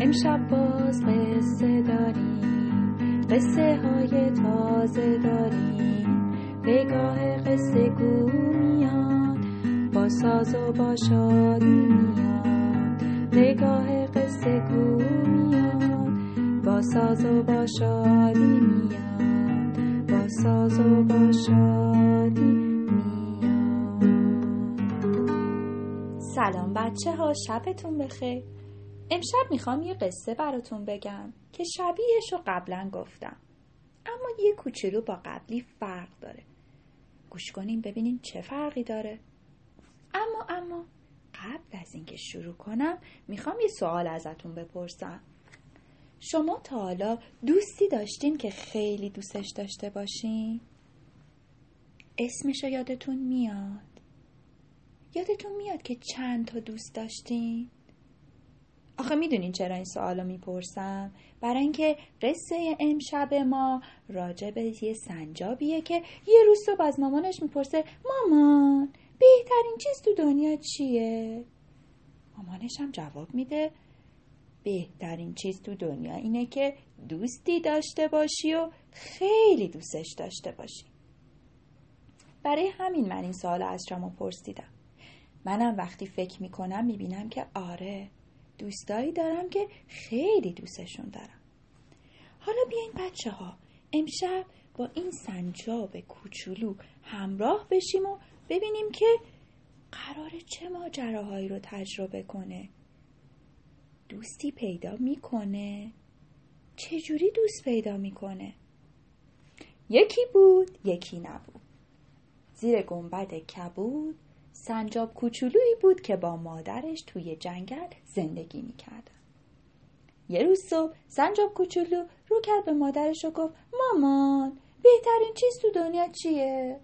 امشب باز قصه داریم، قصه های تازه داریم، پگاه قصه گو میاد، با ساز و با شادی میاد. پگاه قصه گو میاد، با ساز و با شادی میاد، با ساز و با شادی میاد. سلام بچه ها، شبتون بخیر. امشب میخوام یه قصه براتون بگم که شبیهش رو قبلا گفتم، اما یه کوچولو با قبلی فرق داره. گوش کنین ببینین چه فرقی داره. اما قبل از اینکه شروع کنم میخوام یه سوال ازتون بپرسم. شما تا حالا دوستی داشتین که خیلی دوستش داشته باشین؟ اسمشو یادتون میاد؟ یادتون میاد که چند تا دوست داشتین؟ آخه میدونین چرا این سوالو میپرسم؟ برای اینکه قصه امشب ما راجع به یه سنجابیه که یه روز صبح از مامانش میپرسه مامان بهترین چیز تو دنیا چیه؟ مامانش هم جواب میده بهترین چیز تو دنیا اینه که دوستی داشته باشی و خیلی دوستش داشته باشی. برای همین من این سوال از شما پرسیدم. منم وقتی فکر میکنم میبینم که آره، دوستایی دارم که خیلی دوستشون دارم. حالا بیاین بچه ها امشب با این سنجاب کوچولو همراه بشیم و ببینیم که قراره چه ماجراهایی رو تجربه کنه. دوستی پیدا میکنه؟ چجوری دوست پیدا میکنه؟ یکی بود یکی نبود. زیر گنبد کبود سنجاب کوچولویی بود که با مادرش توی جنگل زندگی میکردن. یه روز صبح سنجاب کوچولو رو کرد به مادرش و گفت مامان بهترین چیز تو دنیا چیه؟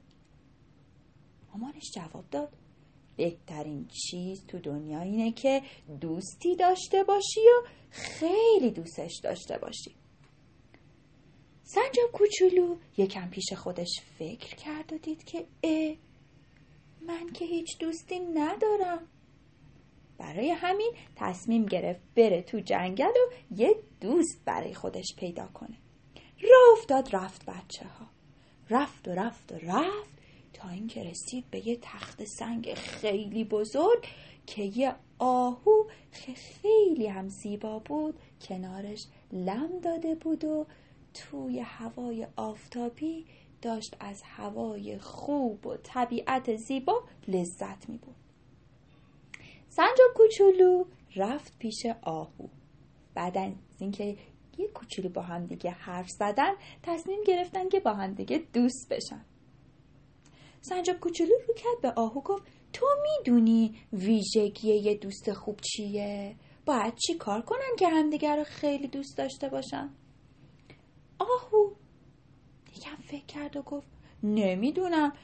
مامانش جواب داد بهترین چیز تو دنیا اینه که دوستی داشته باشی و خیلی دوستش داشته باشی. سنجاب کوچولو یکم پیش خودش فکر کرد و دید که من که هیچ دوستی ندارم. برای همین تصمیم گرفت بره تو جنگل و یه دوست برای خودش پیدا کنه. راه افتاد رفت بچه ها. رفت تا اینکه رسید به یه تخت سنگ خیلی بزرگ که یه آهو خیلی هم زیبا بود کنارش لم داده بود و توی هوای آفتابی داشت از هوای خوب و طبیعت زیبا لذت می بود. سنجاب کوچولو رفت پیش آهو. بعد از اینکه یه کوچولو با هم دیگه حرف زدن تصمیم گرفتن که با هم دیگه دوست بشن. سنجاب کوچولو رو کرد به آهو گفت تو میدونی ویژگی یه دوست خوب چیه؟ باید چی کار کنن که همدیگه رو خیلی دوست داشته باشن؟ آهو یکم فکر کرد و گفت نمیدونم،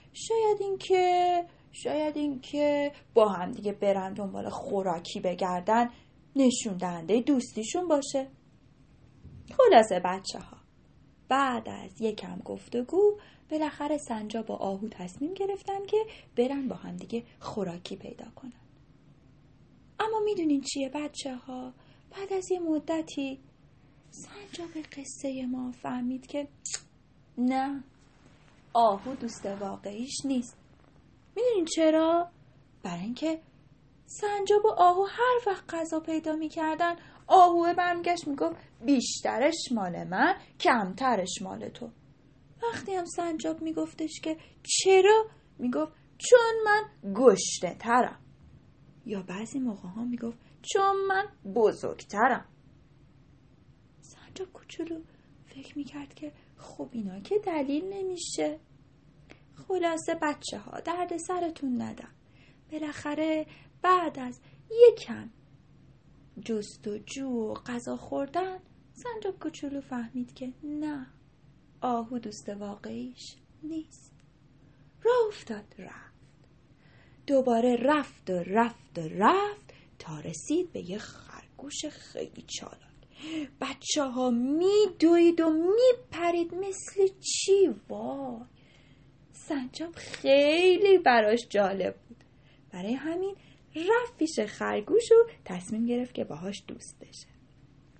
شاید اینکه با هم دیگه برن دنبال خوراکی بگردن نشون دهنده دوستیشون باشه. خلاصه بچه ها بعد از یکم گفتگو بالاخره سنجاب و آهو تصمیم گرفتن که برن با هم دیگه خوراکی پیدا کنن. اما میدونین چیه بچه ها؟ بعد از یه مدتی سنجاب قصه ما فهمید که نه، آهو دوست واقعیش نیست. میدونین چرا؟ برای اینکه سنجاب و آهو هر وقت غذا پیدا میکردن آهو برمیگشت میگفت بیشترش مال من کمترش مال تو. وقتی هم سنجاب میگفتش که چرا؟ میگفت چون من گشنه ترم، یا بعضی موقع ها میگفت چون من بزرگترم. سنجاب کوچولو فکر میکرد که خب اینا که دلیل نمیشه. خلاصه بچه ها درد سرتون ندم. بالاخره بعد از یکم جستجو و غذا خوردن سنجاب کوچولو فهمید که نه، آهو دوست واقعیش نیست. راه افتاد رفت. دوباره رفت تا رسید به یه خرگوش خیلی چالاک. بچه ها میدوید و میپرید مثل چی. وای، سنجاب خیلی براش جالب بود. برای همین رفت پیش خرگوش و تصمیم گرفت که باهاش دوست بشه.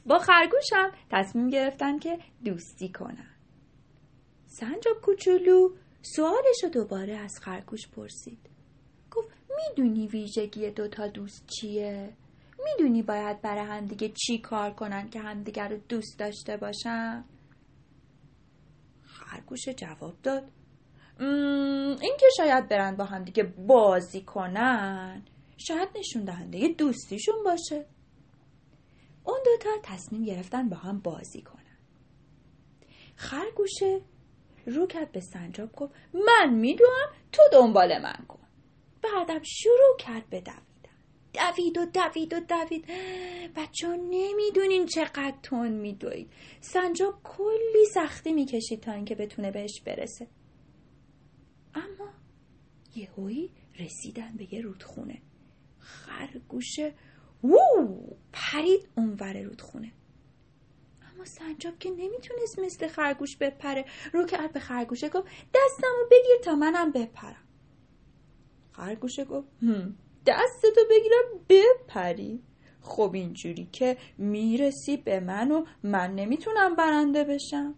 با خرگوش هم تصمیم گرفتن که دوستی کنن. سنجاب کوچولو سوالش رو دوباره از خرگوش پرسید. گفت میدونی ویژگی دوتا دوست چیه؟ میدونی باید برای همدیگه چی کار کنن که همدیگه رو دوست داشته باشن؟ خرگوش جواب داد این که شاید برن با همدیگه بازی کنن شاید نشون دهنده دوستیشون باشه. اون دوتا تصمیم گرفتن با هم بازی کنن. خرگوشه رو کرد به سنجاب گفت من میدونم تو دنبال من کن. بعدم شروع کرد به دوید. بچه ها نمیدونین چقدر تون میدوید. سنجاب کلی سختی میکشید تا اینکه بتونه بهش برسه. اما یهویی رسیدن به یه رودخونه. خرگوشه پرید اونور رودخونه. اما سنجاب که نمیتونست مثل خرگوش بپره رو کرد به خرگوشه گفت دستمو بگیر تا منم بپرم. خرگوشه گفت دستتو بگیرم بپری؟ خب اینجوری که میرسی به من و من نمیتونم برنده بشم.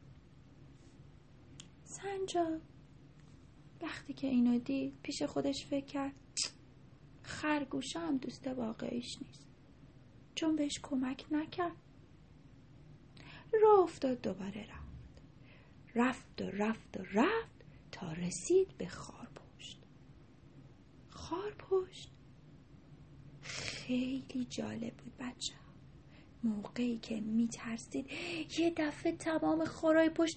سنجاب وقتی که اینو دید پیش خودش فکر کرد خرگوشه هم دوست واقعیش نیست چون بهش کمک نکرد. راه افتاد دوباره رفت تا رسید به خارپشت. خیلی جالب بود بچه. موقعی که میترسید یه دفعه تمام خارای پشت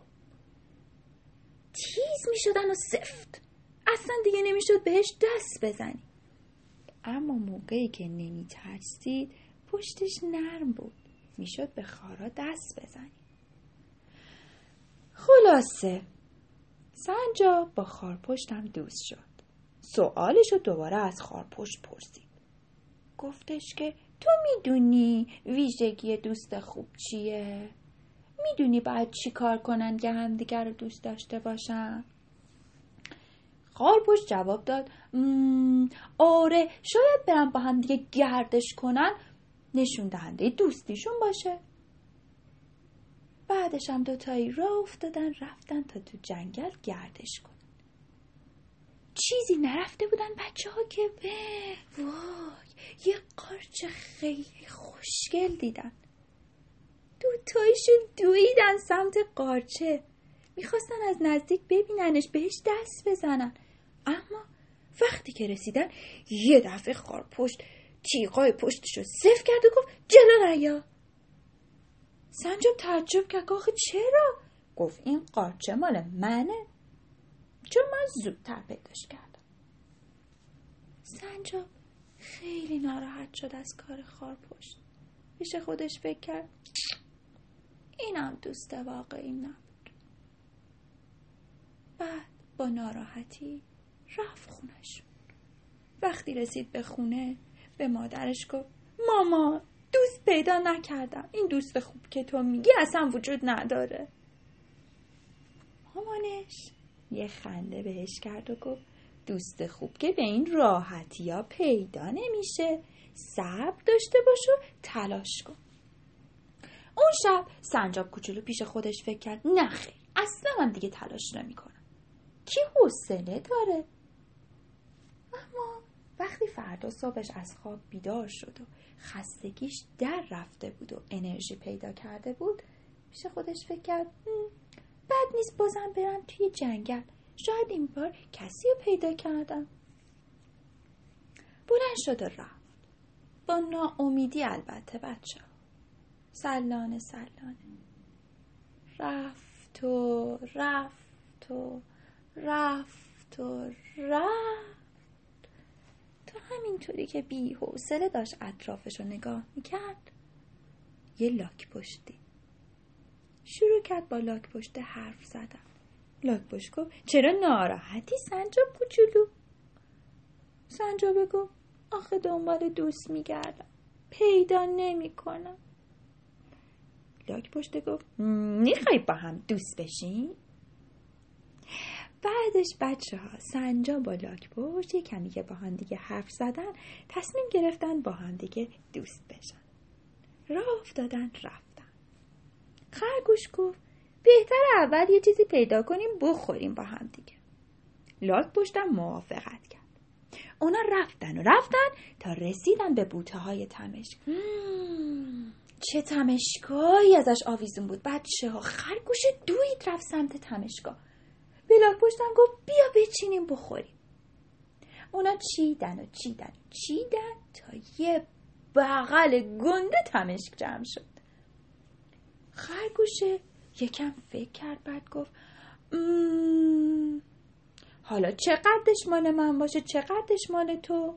تیز میشدن و سفت. اصلا دیگه نمیشد بهش دست بزنی. اما موقعی که نمیترسید پشتش نرم بود. میشد به خارا دست بزنی. خلاصه سنجاب با خارپشت هم دوست شد. سوالشو دوباره از خارپشت پرسید. گفتش که تو میدونی ویژگی دوست خوب چیه؟ میدونی باید چی کار کنن که همدیگر رو دوست داشته باشن؟ خارپشت جواب داد آره شاید برن با هم دیگه گردش کنن نشون دهنده دوستیشون باشه. بعدش هم دوتایی راه افتادن رفتن تا تو جنگل گردش کنن. چیزی نرفته بودن بچه ها که یه قارچ خیلی خوشگل دیدن. دوتایشون دویدن سمت قارچه. میخواستن از نزدیک ببیننش بهش دست بزنن. اما وقتی که رسیدن یه دفعه خارپشت تیغای پشتشو صف کرد و گفت جلو نیا. سنجاب تعجب کرد آخه چرا؟ گفت این قارچه مال منه چون من زودتر پیداش کردم. سنجاب خیلی ناراحت شد از کار خارپشت. پیش خودش فکر کرد اینم دوست واقعی نبود. بعد با ناراحتی رفت خونش. وقتی رسید به خونه به مادرش گفت مامان دوست پیدا نکردم. این دوست خوب که تو میگی اصلا وجود نداره. مامانش یه خنده بهش کرد و گفت دوست خوب که به این راحتی ها پیدا نمیشه. صبر داشته باش و تلاش کن. اون شب سنجاب کوچولو پیش خودش فکر کرد نه خیر اصلا من دیگه تلاش نمی کنم. کی حوصله داره؟ اما وقتی فردا صبحش از خواب بیدار شد و خستگیش در رفته بود و انرژی پیدا کرده بود پیش خودش فکر کرد بد نیست بازم برم توی جنگل. شاید این بار کسی رو پیدا کردم. بلند شد و رفت. با ناامیدی البته بچه. سلانه رفت تا همینطوری که بی حوصله داشت اطرافش رو نگاه میکرد یه لاک پشت دید. شروع کرد با لاک پشت حرف زدن. لاک پشت گفت چرا ناراحتی سنجاب کوچولو؟ سنجاب گفت آخه دنبال دوست میگردم پیدا نمی کنم. لاک پشت گفت میخوای با هم دوست بشین؟ بعدش بچه ها سنجاب با لاک پشت یه کمی که با هم دیگه حرف زدن تصمیم گرفتن با هم دیگه دوست بشن. راه افتادن رفتن. خرگوش گفت بهتر اول یه چیزی پیدا کنیم بخوریم با هم دیگه. لاک‌پشتم موافقت کرد. اونا رفتن تا رسیدن به بوته‌های تمشک. چه تمشکایی ازش آویزون بود. بچه‌ها خرگوش دوید رفت سمت تمشکا. به لاک‌پشتم گفت بیا بچینیم بخوریم. اونا چیدن تا یه بغل گنده تمشک جمع شد. خرگوش یکم فکر کرد، بعد گفت حالا چقدرش مال من باشه چقدرش مال تو؟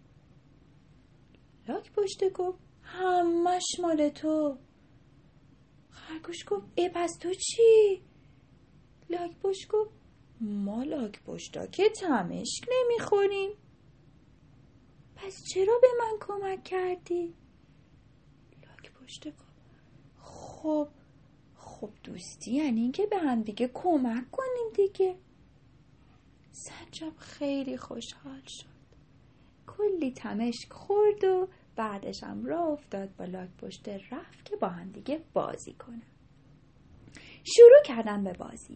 لاک‌پشت گفت همش مال تو. خرگوش گفت پس تو چی؟ لاک‌پشت گفت ما لاک‌پشتا که تمشک نمیخوریم. پس چرا به من کمک کردی؟ لاک‌پشت گفت خب دوستی یعنی این که به هم دیگه کمک کنیم دیگه. سنجاب خیلی خوشحال شد. کلی تمشک خورد و بعدش هم راه افتاد با لاک‌پشت رفت که با هم دیگه بازی کنن. شروع کردن به بازی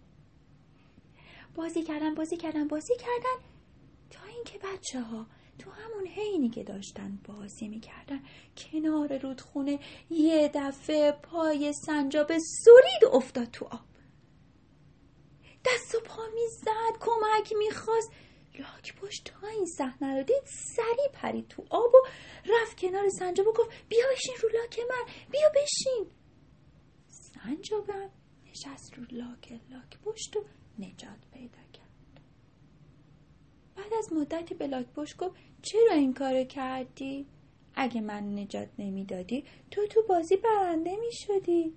کردن تا اینکه بچه‌ها تو همون حینی که داشتن بازی میکردن کنار رودخونه یه دفعه پای سنجاب سرید و افتاد تو آب. دست و پا میزد، کمک میخواست. لاک‌پشت تا این صحنه رو دید سریع پرید تو آب و رفت کنار سنجاب و گفت بیا بشین رو لاک من، بیا بشین. سنجابم نشست رو لاک‌پشت و نجات پیدا کرد. بعد از مدتی به لاک‌پشت گفت چرا این کار کردی؟ اگه من نجات نمیدادی تو بازی برنده میشدی.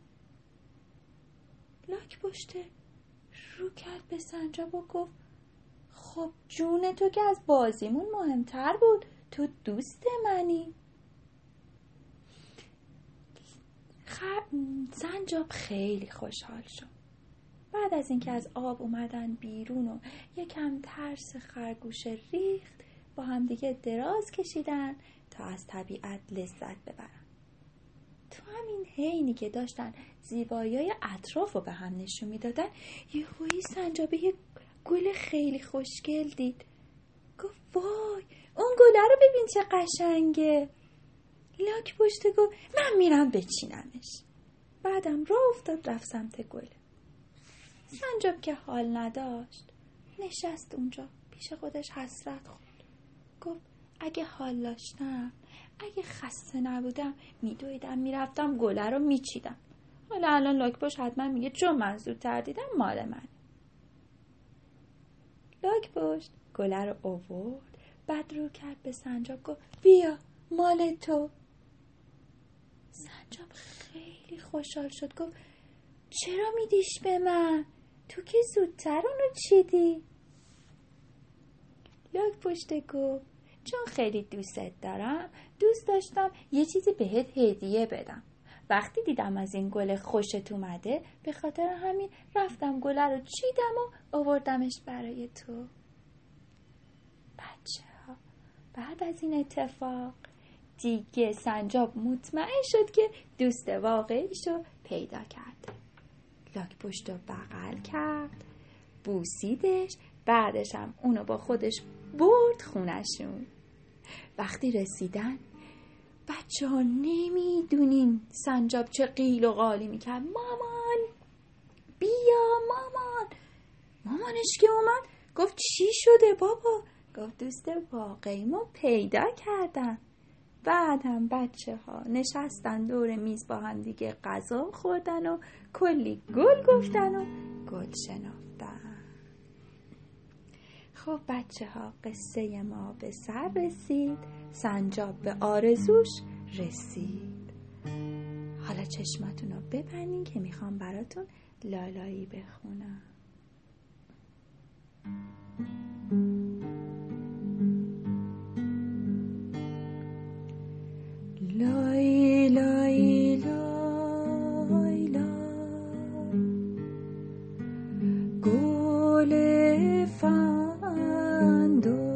لاک‌پشت رو کرد به سنجاب و گفت خب جون تو که از بازیمون مهمتر بود، تو دوست منی. سنجاب خیلی خوشحال شد. بعد از اینکه از آب اومدن بیرون و یکم ترس خرگوش ریخت، با هم دیگه دراز کشیدن تا از طبیعت لذت ببرن. تو همین حینی که داشتن زیبایی‌های اطراف رو به هم نشون میدادن، یهویی سنجاب یه گل خیلی خوشگل دید. گفت وای اون گله رو ببین چه قشنگه. لاک‌پشت گفت من میرم بچینمش. بعدم راه افتاد رفت سمت گل. سنجاب که حال نداشت نشست اونجا پیش خودش حسرت خورد. گفت اگه حال داشتم، اگه خسته نبودم میدویدم میرفتم گله رو میچیدم. حالا الان لاک‌پشت حتما میگه چون من زودتر دیدم مال من. لاک‌پشت گله رو آورد، بعد رو کرد به سنجاب گفت بیا مال تو. سنجاب خیلی خوشحال شد. گفت چرا میدیش به من؟ تو که زودتر اونو چیدی. لاک‌پشت گفت چون خیلی دوستت دارم، دوست داشتم یه چیزی بهت هدیه بدم. وقتی دیدم از این گل خوشت اومده، به خاطر همین رفتم گله رو چیدم و آوردمش برای تو. بچه‌ها بعد از این اتفاق دیگه سنجاب مطمئن شد که دوست واقعیشو پیدا کرد. لاک‌پشت رو بغل کرد، بوسیدش، بعدش هم اونو با خودش برد خونشون. وقتی رسیدن بچه‌ها نمیدونین سنجاب چه قیل و قالی میکرد. مامان بیا مامان. مامانش که اومد گفت چی شده بابا؟ گفت دوست واقعیمو پیدا کردم. بعد هم بچه‌ها نشستن دور میز با هم دیگه غذا خوردن و کلی گل گفتن و گل شنافتن. خب بچه‌ها قصه ما به سر رسید، سنجاب به آرزوش رسید. حالا چشماتون رو ببندین که میخوام براتون لالایی بخونم. لای لای لای لای گل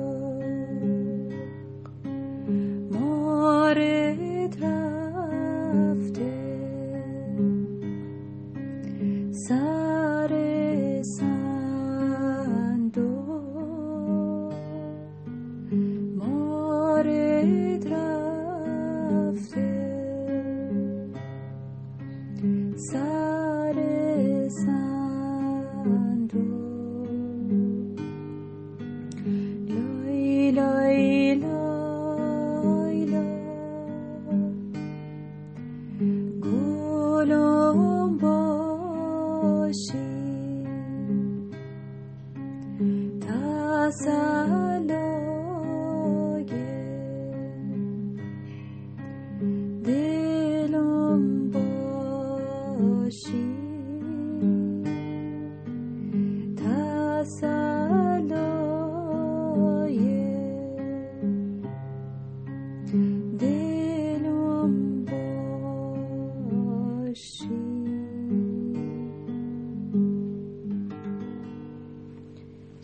فندق مارد رفت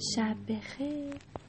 شب بخیر.